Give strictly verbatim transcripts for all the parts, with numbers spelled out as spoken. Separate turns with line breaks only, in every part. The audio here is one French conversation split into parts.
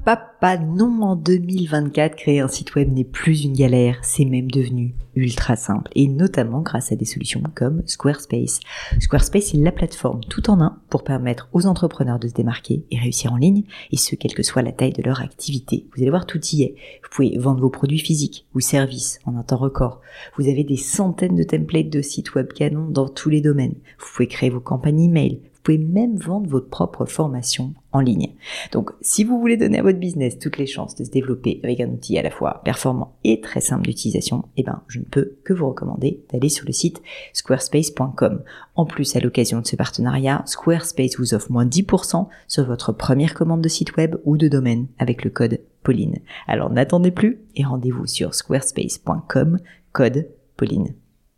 papa, non, en deux mille vingt-quatre, créer un site web n'est plus une galère, c'est même devenu ultra simple, et notamment grâce à des solutions comme Squarespace. Squarespace est la plateforme tout en un pour permettre aux entrepreneurs de se démarquer et réussir en ligne, et ce, quelle que soit la taille de leur activité. Vous allez voir, tout y est. Vous pouvez vendre vos produits physiques ou services en un temps record. Vous avez des centaines de templates de sites web canons dans tous les domaines. Vous pouvez créer vos campagnes email. Vous pouvez même vendre votre propre formation en ligne. Donc, si vous voulez donner à votre business toutes les chances de se développer avec un outil à la fois performant et très simple d'utilisation, eh ben, je ne peux que vous recommander d'aller sur le site squarespace point com. En plus, à l'occasion de ce partenariat, Squarespace vous offre moins dix pour cent sur votre première commande de site web ou de domaine avec le code Pauline. Alors, n'attendez plus et rendez-vous sur squarespace point com, code Pauline.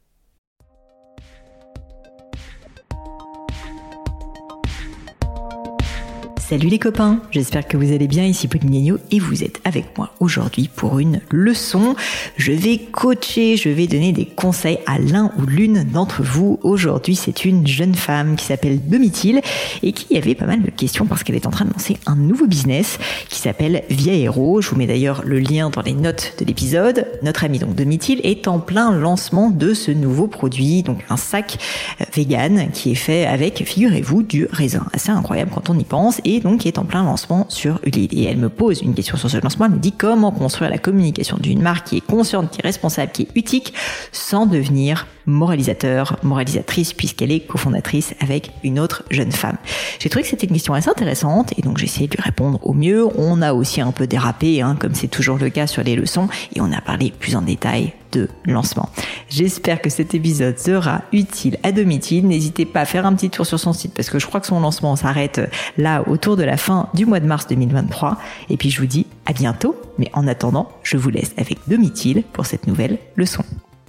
Salut les copains, j'espère que vous allez bien, ici Pauline Léniaud et vous êtes avec moi aujourd'hui pour une leçon. Je vais coacher, je vais donner des conseils à l'un ou l'une d'entre vous. Aujourd'hui, c'est une jeune femme qui s'appelle Domitil et qui avait pas mal de questions parce qu'elle est en train de lancer un nouveau business qui s'appelle Viaero. Je vous mets d'ailleurs le lien dans les notes de l'épisode. Notre amie donc Domitil est en plein lancement de ce nouveau produit, donc un sac vegan qui est fait avec, figurez-vous, du raisin. Assez incroyable quand on y pense, et donc qui est en plein lancement sur Ulule. Et elle me pose une question sur ce lancement, elle me dit comment construire la communication d'une marque qui est consciente, qui est responsable, qui est éthique, sans devenir moralisateur, moralisatrice, puisqu'elle est cofondatrice avec une autre jeune femme. J'ai trouvé que c'était une question assez intéressante, et donc j'ai essayé de lui répondre au mieux. On a aussi un peu dérapé, hein, comme c'est toujours le cas sur les leçons, et on a parlé plus en détail de lancement. J'espère que cet épisode sera utile à Domitil. N'hésitez pas à faire un petit tour sur son site parce que je crois que son lancement s'arrête là autour de la fin du mois de mars deux mille vingt-trois. Et puis je vous dis à bientôt. Mais en attendant, je vous laisse avec Domitil pour cette nouvelle leçon.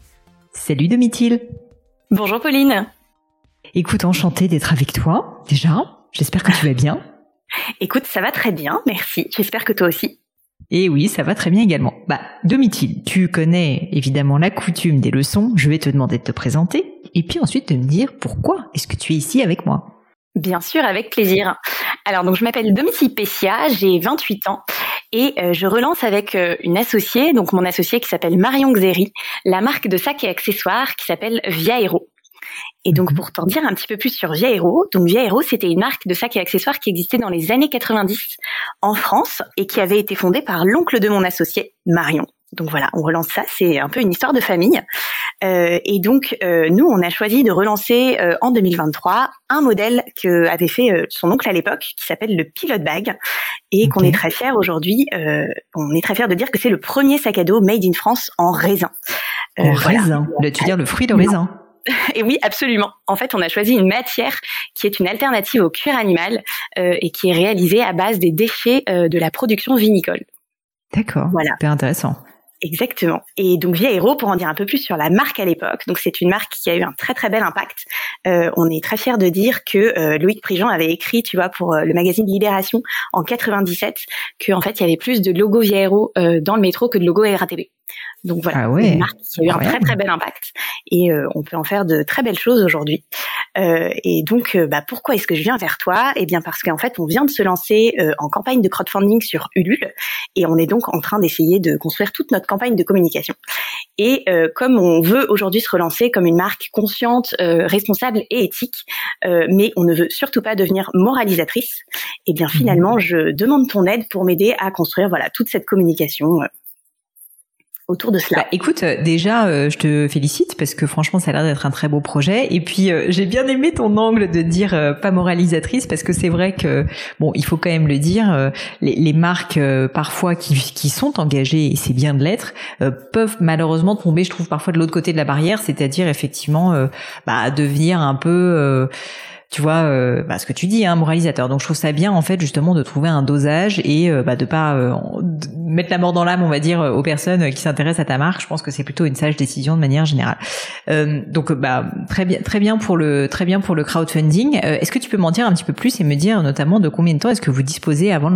Salut Domitil.
Bonjour Pauline.
Écoute, enchantée d'être avec toi déjà. J'espère que tu vas bien.
Écoute, ça va très bien, merci. J'espère que toi aussi.
Et oui, ça va très bien également. Bah, Domitil, tu connais évidemment la coutume des leçons. Je vais te demander de te présenter et puis ensuite de me dire pourquoi est-ce que tu es ici avec moi.
Bien sûr, avec plaisir. Alors, donc je m'appelle Domitil Pessia, j'ai vingt-huit ans et euh, je relance avec euh, une associée, donc mon associée qui s'appelle Marion Xeri, la marque de sacs et accessoires qui s'appelle Viaero. Et donc, pour t'en dire un petit peu plus sur Viaero, donc Viaero, c'était une marque de sacs et accessoires qui existait dans les années quatre-vingt-dix en France et qui avait été fondée par l'oncle de mon associé, Marion. Donc voilà, on relance ça, c'est un peu une histoire de famille. Euh, et donc, euh, nous, on a choisi de relancer euh, en deux mille vingt-trois un modèle que avait fait euh, son oncle à l'époque, qui s'appelle le Pilot Bag, et okay. qu'on est très fiers aujourd'hui. Euh, on est très fiers de dire que c'est le premier sac à dos made in France en raisin.
Euh, en voilà. raisin, le, tu veux dire le fruit de raisin.
Et oui, absolument. En fait, on a choisi une matière qui est une alternative au cuir animal euh, et qui est réalisée à base des déchets euh, de la production vinicole.
D'accord, voilà. Super intéressant.
Exactement. Et donc Viaero, pour en dire un peu plus sur la marque à l'époque, donc c'est une marque qui a eu un très très bel impact. Euh, on est très fiers de dire que euh, Loïc Prigent avait écrit, tu vois, pour euh, le magazine Libération en quatre-vingt-dix-sept, que en fait il y avait plus de logo Viaero euh, dans le métro que de logo R A T B. Donc voilà,
ah ouais,
une marque qui a eu un très très bel impact et euh, on peut en faire de très belles choses aujourd'hui. Euh, et donc, euh, bah, pourquoi est-ce que je viens vers toi ? Eh bien parce qu'en fait, on vient de se lancer euh, en campagne de crowdfunding sur Ulule et on est donc en train d'essayer de construire toute notre campagne de communication. Et euh, comme on veut aujourd'hui se relancer comme une marque consciente, euh, responsable et éthique, euh, mais on ne veut surtout pas devenir moralisatrice, eh bien finalement, je demande ton aide pour m'aider à construire voilà toute cette communication. Euh, autour de cela.
Bah, écoute, déjà, euh, je te félicite parce que franchement, ça a l'air d'être un très beau projet. Et puis, euh, j'ai bien aimé ton angle de dire euh, pas moralisatrice parce que c'est vrai que, bon, il faut quand même le dire, euh, les, les marques euh, parfois qui, qui sont engagées, et c'est bien de l'être, euh, peuvent malheureusement tomber, je trouve, parfois de l'autre côté de la barrière, c'est-à-dire effectivement euh, bah, devenir un peu... Euh, tu vois, euh, bah, ce que tu dis, hein, moralisateur. Donc, je trouve ça bien, en fait, justement, de trouver un dosage et euh, bah, de pas euh, de mettre la mort dans l'âme, on va dire, aux personnes qui s'intéressent à ta marque. Je pense que c'est plutôt une sage décision de manière générale. Euh, donc, bah, très bien, très bien pour le, très bien pour le crowdfunding. Euh, est-ce que tu peux m'en dire un petit peu plus et me dire, notamment, de combien de temps est-ce que vous disposez avant le lancement ?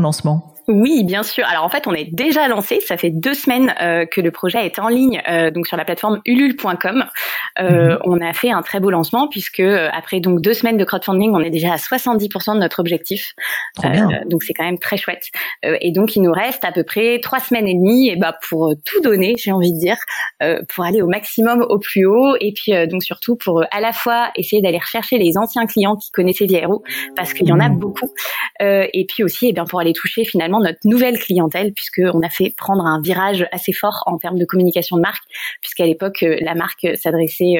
Oui, bien sûr. Alors en fait, on est déjà lancé. Ça fait deux semaines euh, que le projet est en ligne, euh, donc sur la plateforme ulule point com. Euh, mmh. On a fait un très beau lancement puisque euh, après donc deux semaines de crowdfunding, on est déjà à soixante-dix pour cent de notre objectif.
Trop bien.
Euh, donc c'est quand même très chouette. Euh, et donc il nous reste à peu près trois semaines et demie, et bah pour tout donner, j'ai envie de dire, euh, pour aller au maximum, au plus haut, et puis euh, donc surtout pour euh, à la fois essayer d'aller rechercher les anciens clients qui connaissaient Via Aero parce qu'il y en a mmh. beaucoup, euh, et puis aussi, et bien pour aller toucher finalement notre nouvelle clientèle, puisque on a fait prendre un virage assez fort en termes de communication de marque, puisqu'à l'époque la marque s'adressait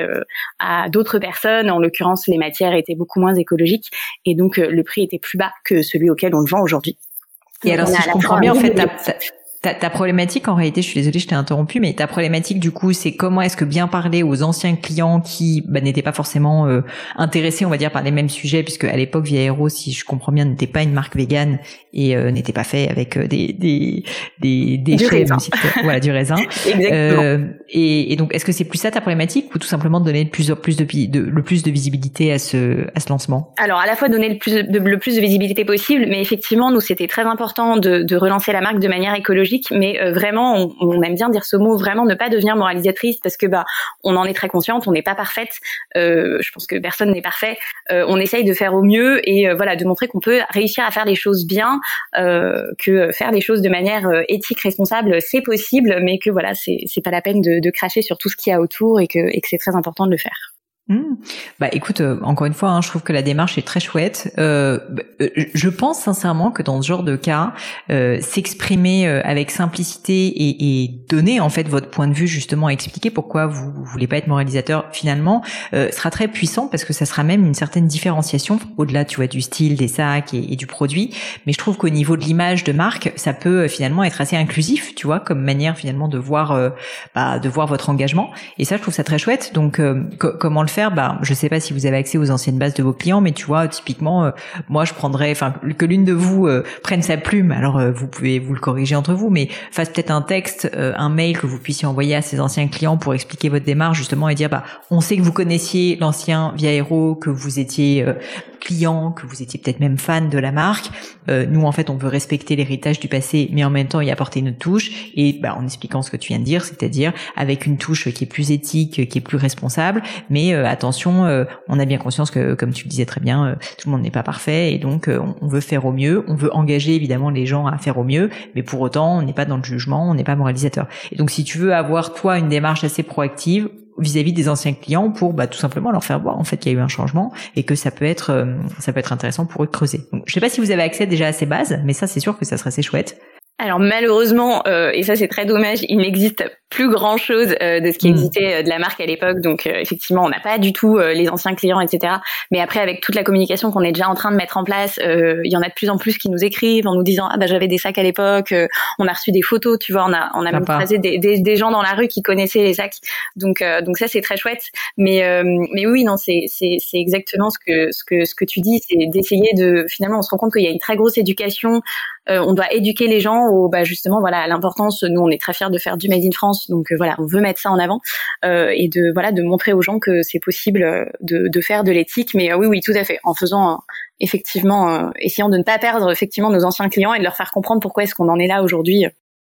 à d'autres personnes, en l'occurrence les matières étaient beaucoup moins écologiques et donc le prix était plus bas que celui auquel on le vend aujourd'hui.
Et donc, alors si je comprends bien, en fait, ta, ta, ta, ta problématique, en réalité, je suis désolée, je t'ai interrompu, mais ta problématique du coup, c'est comment est-ce que bien parler aux anciens clients qui bah, n'étaient pas forcément euh, intéressés, on va dire, par les mêmes sujets, puisque à l'époque, Via Aero, si je comprends bien, n'était pas une marque végane et euh, n'était pas fait avec euh, des des des déchets,
du raisin.
Si voilà, du raisin.
Exactement.
Euh, et, et donc, est-ce que c'est plus ça ta problématique, ou tout simplement de donner plus plus de, de le plus de visibilité à ce à ce lancement?
Alors, à la fois donner le plus de, le plus de visibilité possible, mais effectivement, nous, c'était très important de, de relancer la marque de manière écologique. Mais euh, vraiment, on, on aime bien dire ce mot, vraiment ne pas devenir moralisatrice, parce que bah on en est très consciente, on n'est pas parfaite. Euh, je pense que personne n'est parfait. Euh, on essaye de faire au mieux et euh, voilà, de montrer qu'on peut réussir à faire les choses bien, euh, que faire les choses de manière euh, éthique, responsable, c'est possible, mais que voilà, c'est c'est pas la peine de, de cracher sur tout ce qu'il y a autour et que et que c'est très important de le faire.
Mmh. Bah écoute, euh, encore une fois, hein, je trouve que la démarche est très chouette. Euh, je pense sincèrement que dans ce genre de cas, euh, s'exprimer euh, avec simplicité et, et donner en fait votre point de vue, justement, expliquer pourquoi vous, vous voulez pas être moralisateur, finalement, euh, sera très puissant parce que ça sera même une certaine différenciation au-delà, tu vois, du style, des sacs et, et du produit. Mais je trouve qu'au niveau de l'image de marque, ça peut euh, finalement être assez inclusif, tu vois, comme manière finalement de voir, euh, bah, de voir votre engagement. Et ça, je trouve ça très chouette. Donc, euh, co- comment le faire? Bah, je sais pas si vous avez accès aux anciennes bases de vos clients, mais tu vois, typiquement, euh, moi, je prendrais, enfin, que l'une de vous euh, prenne sa plume. Alors, euh, vous pouvez vous le corriger entre vous, mais fasse peut-être un texte, euh, un mail que vous puissiez envoyer à ces anciens clients pour expliquer votre démarche justement et dire, bah, on sait que vous connaissiez l'ancien Via Aero, que vous étiez euh, client, que vous étiez peut-être même fan de la marque. Euh, nous, en fait, on veut respecter l'héritage du passé, mais en même temps y apporter notre touche. Et bah, en expliquant ce que tu viens de dire, c'est-à-dire avec une touche qui est plus éthique, qui est plus responsable, mais euh, attention, euh, on a bien conscience que, comme tu le disais très bien, euh, tout le monde n'est pas parfait, et donc euh, on veut faire au mieux. On veut engager évidemment les gens à faire au mieux, mais pour autant, on n'est pas dans le jugement, on n'est pas moralisateur. Et donc, si tu veux avoir toi une démarche assez proactive vis-à-vis des anciens clients pour bah tout simplement leur faire voir en fait qu'il y a eu un changement et que ça peut être euh, ça peut être intéressant pour eux de creuser. Donc je sais pas si vous avez accès déjà à ces bases, mais ça c'est sûr que ça serait assez chouette.
Alors malheureusement, euh, et ça c'est très dommage, il n'existe plus grand chose euh, de ce qui existait euh, de la marque à l'époque. Donc euh, effectivement, on n'a pas du tout euh, les anciens clients, et cetera. Mais après, avec toute la communication qu'on est déjà en train de mettre en place, euh, il y en a de plus en plus qui nous écrivent en nous disant ah bah j'avais des sacs à l'époque. Euh, on a reçu des photos, tu vois, on a on a même croisé des, des des gens dans la rue qui connaissaient les sacs. Donc euh, donc ça c'est très chouette. Mais euh, mais oui non c'est c'est c'est exactement ce que ce que ce que tu dis, c'est d'essayer de finalement on se rend compte qu'il y a une très grosse éducation. Euh, on doit éduquer les gens au, bah justement voilà à l'importance. Nous on est très fiers de faire du Made in France, donc euh, voilà on veut mettre ça en avant euh, et de voilà de montrer aux gens que c'est possible de, de faire de l'éthique. Mais euh, oui oui tout à fait en faisant euh, effectivement euh, essayant de ne pas perdre effectivement nos anciens clients et de leur faire comprendre pourquoi est-ce qu'on en est là aujourd'hui.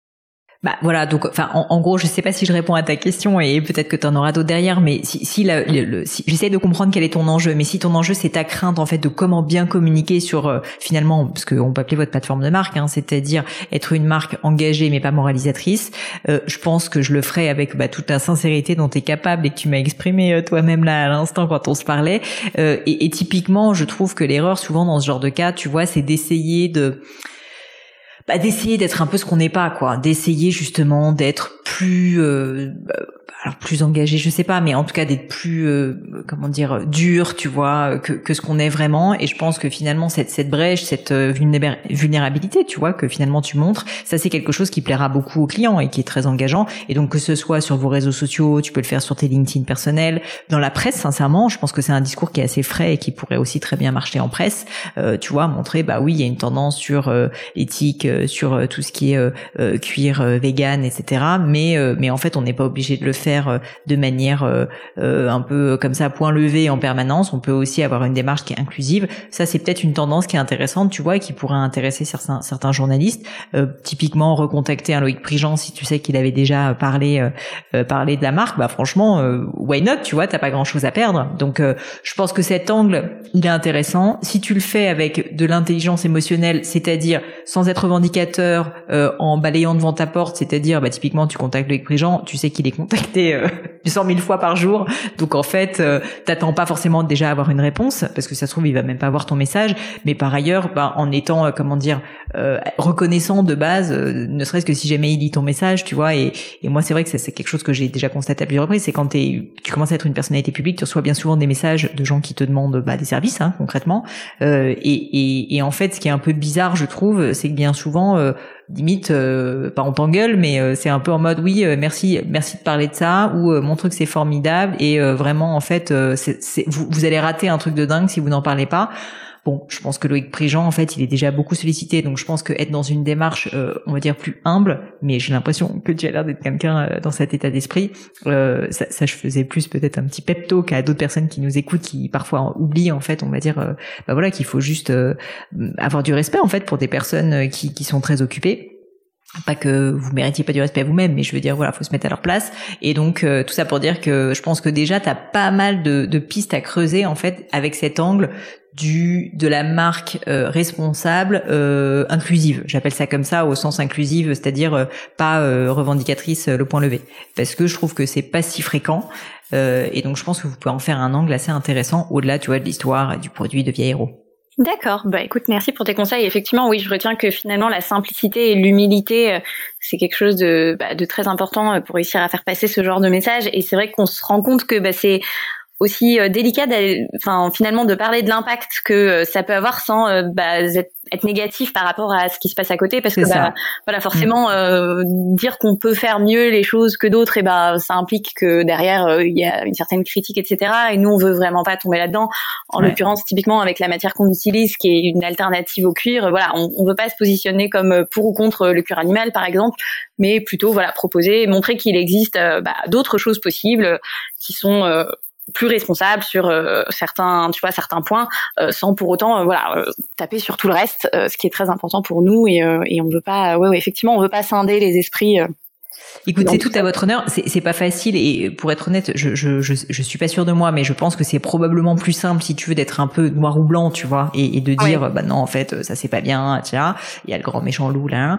Bah voilà, donc enfin en, en gros, je sais pas si je réponds à ta question et peut-être que tu en auras d'autres derrière, mais si si, la, le, le, si j'essaie de comprendre quel est ton enjeu, mais si ton enjeu c'est ta crainte en fait de comment bien communiquer sur euh, finalement, parce qu'on peut appeler votre plateforme de marque, hein, c'est-à-dire être une marque engagée mais pas moralisatrice, euh, je pense que je le ferai avec bah, toute la sincérité dont tu es capable et que tu m'as exprimé euh, toi-même là à l'instant quand on se parlait. Euh, et, et typiquement, je trouve que l'erreur souvent dans ce genre de cas, tu vois, c'est d'essayer de Bah, d'essayer d'être un peu ce qu'on n'est pas, quoi, d'essayer justement d'être plus euh, alors plus engagé, je sais pas, mais en tout cas d'être plus euh, comment dire dur, tu vois, que que ce qu'on est vraiment. Et je pense que finalement cette cette brèche, cette vulnérabilité, tu vois, que finalement tu montres, ça c'est quelque chose qui plaira beaucoup aux clients et qui est très engageant. Et donc que ce soit sur vos réseaux sociaux, tu peux le faire sur tes LinkedIn personnels, dans la presse, sincèrement, je pense que c'est un discours qui est assez frais et qui pourrait aussi très bien marcher en presse. Euh, tu vois, montrer bah oui, il y a une tendance sur euh, l'éthique, euh, sur euh, tout ce qui est euh, euh, cuir, euh, vegan, et cetera. Mais euh, mais en fait, on n'est pas obligé de le faire faire de manière euh, euh, un peu comme ça point levé en permanence. On peut aussi avoir une démarche qui est inclusive. Ça, c'est peut-être une tendance qui est intéressante, tu vois, et qui pourrait intéresser certains certains journalistes. Euh, typiquement, recontacter un Loïc Prigent si tu sais qu'il avait déjà parlé euh, euh, parlé de la marque. Bah franchement, euh, why not, tu vois, t'as pas grand-chose à perdre. Donc, euh, je pense que cet angle, il est intéressant. Si tu le fais avec de l'intelligence émotionnelle, c'est-à-dire sans être revendicateur, euh, en balayant devant ta porte, c'est-à-dire, bah typiquement, tu contactes Loïc Prigent, tu sais qu'il est contacté euh, cent mille fois par jour, donc en fait, euh, t'attends pas forcément déjà à avoir une réponse, parce que ça se trouve, il va même pas voir ton message, mais par ailleurs, bah, en étant, euh, comment dire, euh, reconnaissant de base, euh, ne serait-ce que si jamais il lit ton message, tu vois, et, et moi, c'est vrai que c'est, c'est quelque chose que j'ai déjà constaté à plusieurs reprises, c'est quand t'es, tu commences à être une personnalité publique, tu reçois bien souvent des messages de gens qui te demandent bah, des services, hein, concrètement, euh, et, et, et en fait, ce qui est un peu bizarre, je trouve, c'est que bien souvent, euh, limite, euh, pas on t'engueule, mais euh, c'est un peu en mode oui, euh, merci, merci de parler de ça, ou euh, mon truc c'est formidable, et euh, vraiment en fait, euh, c'est, c'est, vous, vous allez rater un truc de dingue si vous n'en parlez pas. Bon, je pense que Loïc Prigent, en fait, il est déjà beaucoup sollicité, donc je pense que être dans une démarche, euh, on va dire plus humble, mais j'ai l'impression que tu as l'air d'être quelqu'un euh, dans cet état d'esprit. Euh, ça, ça, je faisais plus peut-être un petit pep talk à d'autres personnes qui nous écoutent, qui parfois oublient, en fait, on va dire, euh, bah voilà, qu'il faut juste euh, avoir du respect, en fait, pour des personnes qui, qui sont très occupées. Pas que vous méritiez pas du respect à vous-même, mais je veux dire, voilà, faut se mettre à leur place. Et donc, euh, tout ça pour dire que je pense que déjà, t'as pas mal de, de pistes à creuser, en fait, avec cet angle du de la marque euh, responsable euh, inclusive. J'appelle ça comme ça au sens inclusive, c'est-à-dire euh, pas euh, revendicatrice euh, le point levé, parce que je trouve que c'est pas si fréquent. Euh, et donc, je pense que vous pouvez en faire un angle assez intéressant au-delà, tu vois, de l'histoire, du produit de Via Aero.
D'accord. Bah, écoute, merci pour tes conseils. Effectivement, oui, je retiens que finalement, la simplicité et l'humilité, c'est quelque chose de, bah, de très important pour réussir à faire passer ce genre de message. Et c'est vrai qu'on se rend compte que, bah, c'est aussi délicat, enfin, finalement, de parler de l'impact que ça peut avoir sans, euh, bah, être, être négatif par rapport à ce qui se passe à côté, parce c'est que, bah, voilà, forcément, mmh. euh, dire qu'on peut faire mieux les choses que d'autres, et bah, ça implique que derrière, il euh, y a une certaine critique, et cetera. Et nous, on veut vraiment pas tomber là-dedans. En ouais. l'occurrence, typiquement, avec la matière qu'on utilise, qui est une alternative au cuir, voilà, on, on veut pas se positionner comme pour ou contre le cuir animal, par exemple, mais plutôt, voilà, proposer, montrer qu'il existe, euh, bah, d'autres choses possibles qui sont, euh, plus responsable sur euh, certains, tu vois, certains points, euh, sans pour autant, euh, voilà, euh, taper sur tout le reste, euh, ce qui est très important pour nous, et, euh, et on veut pas, ouais, ouais, effectivement, on veut pas scinder les esprits. Euh,
Écoute, c'est tout à votre honneur. C'est, c'est pas facile, et pour être honnête, je, je, je, je suis pas sûre de moi, mais je pense que c'est probablement plus simple, si tu veux, d'être un peu noir ou blanc, tu vois, et, et de dire, ouais. bah non, en fait, ça c'est pas bien, tu vois. Il y a le grand méchant loup là.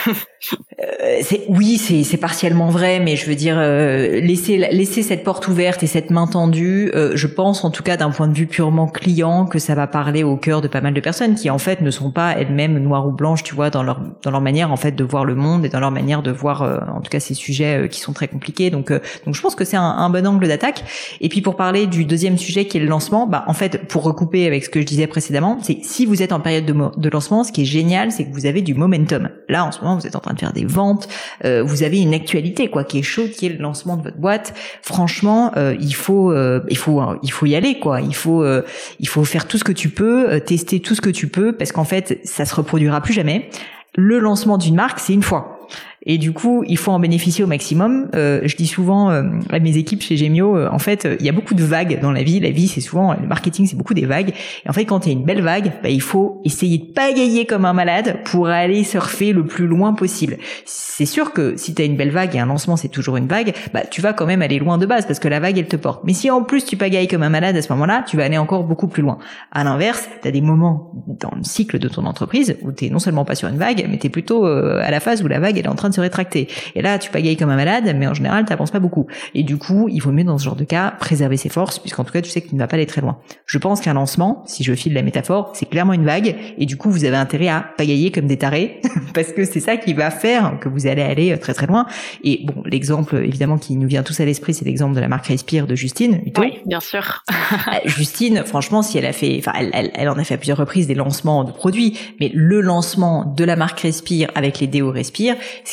euh, c'est, oui, c'est, c'est partiellement vrai, mais je veux dire, euh, laisser, laisser cette porte ouverte et cette main tendue. Euh, je pense, en tout cas, d'un point de vue purement client, que ça va parler au cœur de pas mal de personnes qui, en fait, ne sont pas elles-mêmes noires ou blanches, tu vois, dans leur, dans leur manière, en fait, de voir le monde et dans leur manière de voir, euh, en tout cas, ces sujets qui sont très compliqués. Donc, euh, donc je pense que c'est un, un bon angle d'attaque. Et puis pour parler du deuxième sujet qui est le lancement, bah en fait, pour recouper avec ce que je disais précédemment, c'est si vous êtes en période de, mo- de lancement, ce qui est génial, c'est que vous avez du momentum. Là, en ce moment, vous êtes en train de faire des ventes, euh, vous avez une actualité quoi qui est chaude, qui est le lancement de votre boîte. Franchement, euh, il faut, euh, il faut, euh, il faut y aller quoi. Il faut, euh, il faut faire tout ce que tu peux, euh, tester tout ce que tu peux, parce qu'en fait, ça se reproduira plus jamais. Le lancement d'une marque, c'est une fois. Et du coup, il faut en bénéficier au maximum. Euh, je dis souvent euh, à mes équipes chez Gemio, euh, en fait, euh, il y a beaucoup de vagues dans la vie. La vie, c'est souvent, le marketing, c'est beaucoup des vagues. Et en fait, quand il y a une belle vague, bah, il faut essayer de pagayer comme un malade pour aller surfer le plus loin possible. C'est sûr que si tu as une belle vague et un lancement, c'est toujours une vague, bah, tu vas quand même aller loin de base parce que la vague, elle te porte. Mais si en plus tu pagailles comme un malade à ce moment-là, tu vas aller encore beaucoup plus loin. À l'inverse, tu as des moments dans le cycle de ton entreprise où tu es non seulement pas sur une vague, mais tu es plutôt euh, à la phase où la vague, elle est en train de se rétracter. Et là, tu pagailles comme un malade, mais en général, t'avances pas beaucoup. Et du coup, il vaut mieux dans ce genre de cas préserver ses forces, puisqu'en tout cas, tu sais que tu ne vas pas aller très loin. Je pense qu'un lancement, si je file la métaphore, c'est clairement une vague, et du coup, vous avez intérêt à pagailler comme des tarés, parce que c'est ça qui va faire que vous allez aller très très loin. Et bon, l'exemple évidemment qui nous vient tous à l'esprit, c'est l'exemple de la marque Respire de Justine. Uto.
Oui, bien sûr.
Justine, franchement, si elle a fait, enfin, elle, elle, elle en a fait à plusieurs reprises des lancements de produits, mais le lancement de la marque Respire avec les déos Respire, ce qui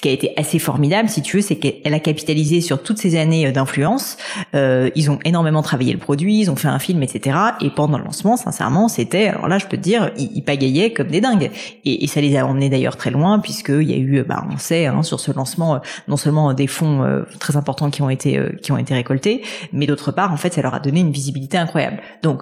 qui a été assez formidable, si tu veux, c'est qu'elle a capitalisé sur toutes ces années d'influence. Euh, ils ont énormément travaillé le produit, ils ont fait un film, et cetera. Et pendant le lancement, sincèrement, c'était, alors là, je peux te dire, ils, ils pagayaient comme des dingues. Et, et ça les a emmenés d'ailleurs très loin, puisqu'il y a eu, bah, on sait, hein, sur ce lancement, non seulement des fonds euh, très importants qui ont été euh, qui ont été récoltés, mais d'autre part, en fait, ça leur a donné une visibilité incroyable. Donc,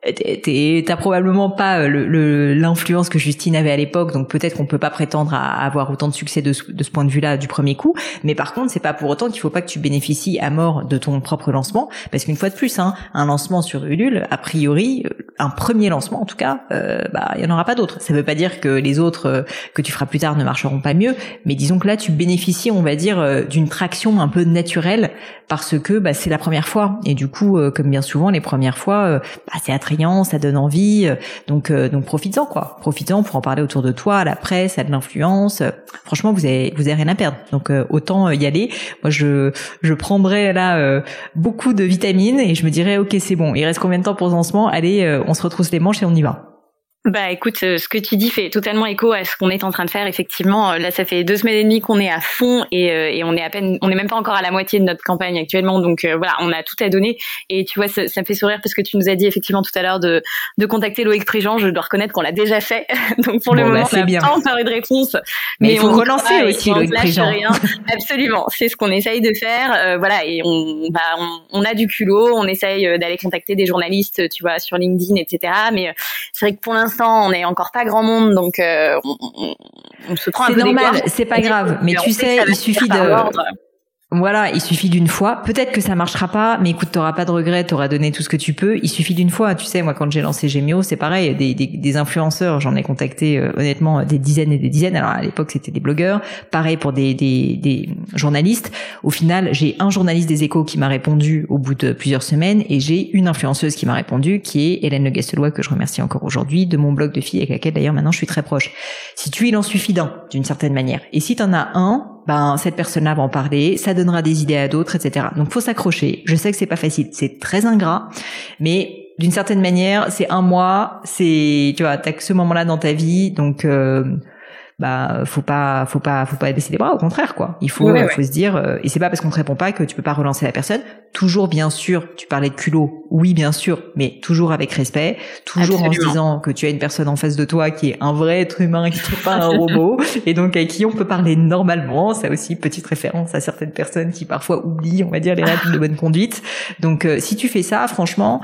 T'es, t'as probablement pas le, le, l'influence que Justine avait à l'époque, donc peut-être qu'on peut pas prétendre à avoir autant de succès de ce, de ce point de vue-là du premier coup. Mais par contre, c'est pas pour autant qu'il faut pas que tu bénéficies à mort de ton propre lancement, parce qu'une fois de plus, hein, un lancement sur Ulule, a priori, un premier lancement en tout cas, euh, bah il y en aura pas d'autres. Ça veut pas dire que les autres euh, que tu feras plus tard ne marcheront pas mieux, mais disons que là, tu bénéficies, on va dire, euh, d'une traction un peu naturelle parce que bah c'est la première fois, et du coup, euh, comme bien souvent, les premières fois, euh, bah c'est attrayant. Ça donne envie, donc euh, donc profites-en quoi, profites-en pour en parler autour de toi, à la presse, à de l'influence. Franchement, vous avez vous avez rien à perdre, donc euh, autant y aller. Moi, je je prendrais là euh, beaucoup de vitamines et je me dirais ok, c'est bon. Il reste combien de temps pour ce lancement? Allez, euh, on se retrousse les manches et on y va.
Bah écoute, ce que tu dis fait totalement écho à ce qu'on est en train de faire. Effectivement, là ça fait deux semaines et demie qu'on est à fond et, et on est à peine, on est même pas encore à la moitié de notre campagne actuellement. Donc euh, voilà, on a tout à donner. Et tu vois, ça, ça me fait sourire parce que tu nous as dit effectivement tout à l'heure de de contacter Loïc Préjean. Je dois reconnaître qu'on l'a déjà fait. Donc pour le
bon,
moment,
bah,
on n'a pas encore eu de réponse.
Mais, mais il faut
on
relancer aussi Loïc Préjean.
Absolument, c'est ce qu'on essaye de faire. Euh, voilà, et on, bah, on, on a du culot. On essaye d'aller contacter des journalistes, tu vois, sur LinkedIn, et cetera. Mais c'est vrai que pour l'instant, on est encore pas grand monde, donc euh, on, on, on se prend un peu
c'est normal,
décor.
C'est pas grave, mais tu sais, il suffit de... Voilà, il suffit d'une fois. Peut-être que ça marchera pas, mais écoute, t'auras pas de regrets, t'auras donné tout ce que tu peux. Il suffit d'une fois. Tu sais, moi, quand j'ai lancé Gemio, c'est pareil. Des, des, des influenceurs, j'en ai contacté euh, honnêtement des dizaines et des dizaines. Alors à l'époque, c'était des blogueurs. Pareil pour des, des, des journalistes. Au final, j'ai un journaliste des Échos qui m'a répondu au bout de plusieurs semaines, et j'ai une influenceuse qui m'a répondu, qui est Hélène Le Guestelois, que je remercie encore aujourd'hui, de mon blog de filles avec laquelle d'ailleurs maintenant je suis très proche. Si tu, il en suffit d'un, d'une certaine manière. Et si t'en as un, ben cette personne-là va en parler, ça donnera des idées à d'autres, et cetera. Donc faut s'accrocher. Je sais que c'est pas facile, c'est très ingrat, mais d'une certaine manière, c'est un mois, c'est, tu vois, t'as que ce moment-là dans ta vie, donc euh, bah faut pas, faut pas, faut pas baisser les bras. Au contraire, quoi. Il faut,
ouais,
euh,
ouais.
faut se dire, euh, et c'est pas parce qu'on te répond pas que tu peux pas relancer la personne. Toujours, bien sûr, tu parlais de culot, oui, bien sûr, mais toujours avec respect, toujours Absolument. En se disant que tu as une personne en face de toi qui est un vrai être humain, qui n'est pas un robot, et donc à qui on peut parler normalement. Ça aussi, petite référence à certaines personnes qui parfois oublient, on va dire, les règles de bonne conduite. Donc, euh, si tu fais ça, franchement,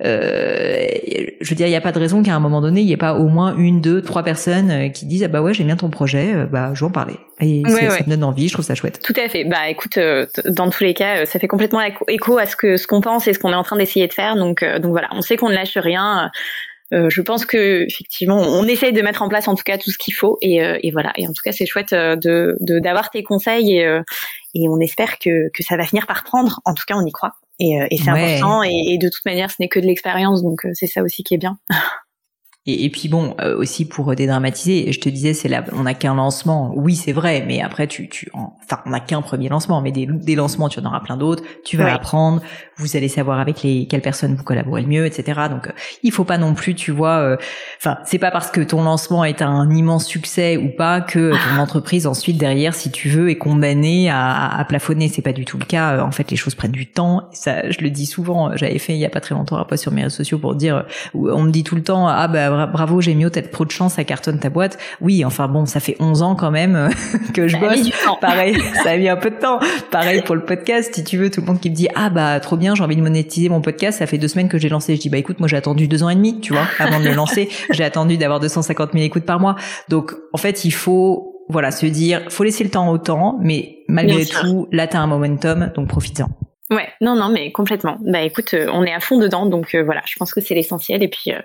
euh, je veux dire, il n'y a pas de raison qu'à un moment donné, il n'y ait pas au moins une, deux, trois personnes qui disent ah bah ouais, j'aime bien ton projet, euh, bah je vais en parler. Et
ouais,
ça,
ouais.
ça me donne envie, je trouve ça chouette.
Tout à fait. Bah écoute, euh, dans tous les cas, ça fait complètement écho à ce que ce qu'on pense et ce qu'on est en train d'essayer de faire. Donc euh, donc voilà, on sait qu'on ne lâche rien. Euh, je pense que effectivement, on essaye de mettre en place en tout cas tout ce qu'il faut. Et, euh, et voilà. Et en tout cas, c'est chouette de, de d'avoir tes conseils et euh, et on espère que que ça va finir par prendre. En tout cas, on y croit. Et, euh, et c'est ouais. important. Et, et de toute manière, ce n'est que de l'expérience. Donc euh, c'est ça aussi qui est bien.
Et, et puis bon, euh, aussi pour dédramatiser, je te disais, c'est là, on n'a qu'un lancement. Oui, c'est vrai, mais après, tu, tu, en, enfin, on n'a qu'un premier lancement, mais des, des lancements, tu en auras plein d'autres. Tu vas ouais. apprendre, vous allez savoir avec les quelles personnes vous collaborez le mieux, et cetera. Donc, euh, il faut pas non plus, tu vois, enfin, euh, c'est pas parce que ton lancement est un immense succès ou pas que ton entreprise ensuite derrière, si tu veux, est condamnée à, à plafonner. C'est pas du tout le cas. En fait, les choses prennent du temps. Ça, je le dis souvent. J'avais fait il y a pas très longtemps un post sur mes réseaux sociaux pour dire, on me dit tout le temps, ah bah bravo Gemio, t'as trop de chance, ça cartonne ta boîte. Oui, enfin bon, ça fait onze ans quand même que je bosse. Pareil, ça a mis un peu de temps. Pareil pour le podcast, si tu veux, tout le monde qui me dit ah bah trop bien, j'ai envie de monétiser mon podcast, ça fait deux semaines que j'ai lancé. Je dis bah écoute, moi j'ai attendu deux ans et demi, tu vois, avant de le lancer. J'ai attendu d'avoir deux cent cinquante mille écoutes par mois. Donc en fait, il faut voilà se dire, faut laisser le temps au temps, mais malgré tout, là t'as un momentum, donc profites-en.
Ouais, non non, mais complètement. Bah écoute, on est à fond dedans, donc euh, voilà, je pense que c'est l'essentiel. Et puis euh,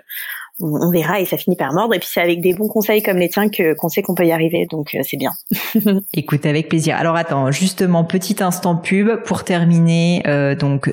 on verra et ça finit par mordre. Et puis c'est avec des bons conseils comme les tiens que qu'on sait qu'on peut y arriver, donc euh, c'est bien.
Écoute, avec plaisir. Alors attends, justement, petit instant pub pour terminer. Euh, donc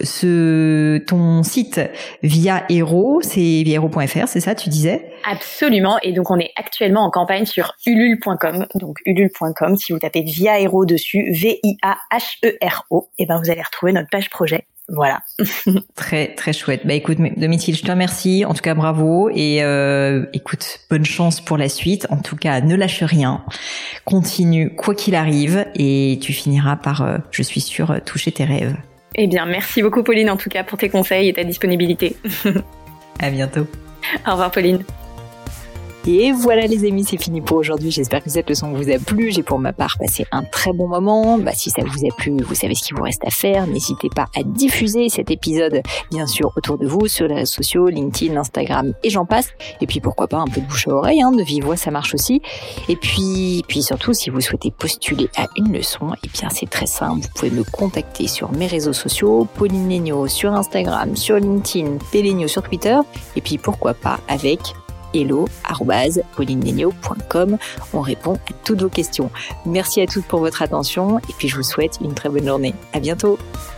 ce ton site Viahéros, c'est viahéros point f r, c'est ça, tu disais?
Absolument. Et donc on est actuellement en campagne sur ulule point com. Donc ulule point com, si vous tapez Viahéros dessus, V I A H E R O, et ben vous allez retrouver notre page projet. Voilà.
Très très chouette. Bah écoute, Domitille, je te remercie. En tout cas, bravo et euh, écoute, bonne chance pour la suite. En tout cas, ne lâche rien. Continue quoi qu'il arrive et tu finiras par, euh, je suis sûre, toucher tes rêves.
Eh bien, merci beaucoup Pauline en tout cas pour tes conseils et ta disponibilité.
À bientôt.
Au revoir Pauline.
Et voilà les amis, c'est fini pour aujourd'hui. J'espère que cette leçon vous a plu. J'ai pour ma part passé un très bon moment. Bah, si ça vous a plu, vous savez ce qu'il vous reste à faire. N'hésitez pas à diffuser cet épisode, bien sûr, autour de vous, sur les réseaux sociaux, LinkedIn, Instagram et j'en passe. Et puis pourquoi pas un peu de bouche à oreille, hein, de vive voix, ça marche aussi. Et puis, puis surtout, si vous souhaitez postuler à une leçon, eh bien c'est très simple. Vous pouvez me contacter sur mes réseaux sociaux, Pauline Léniaud sur Instagram, sur LinkedIn, Péléniaud sur Twitter. Et puis pourquoi pas avec hello arobase pauline léniaud point com. On répond à toutes vos questions. Merci à toutes pour votre attention et puis je vous souhaite une très bonne journée. À bientôt.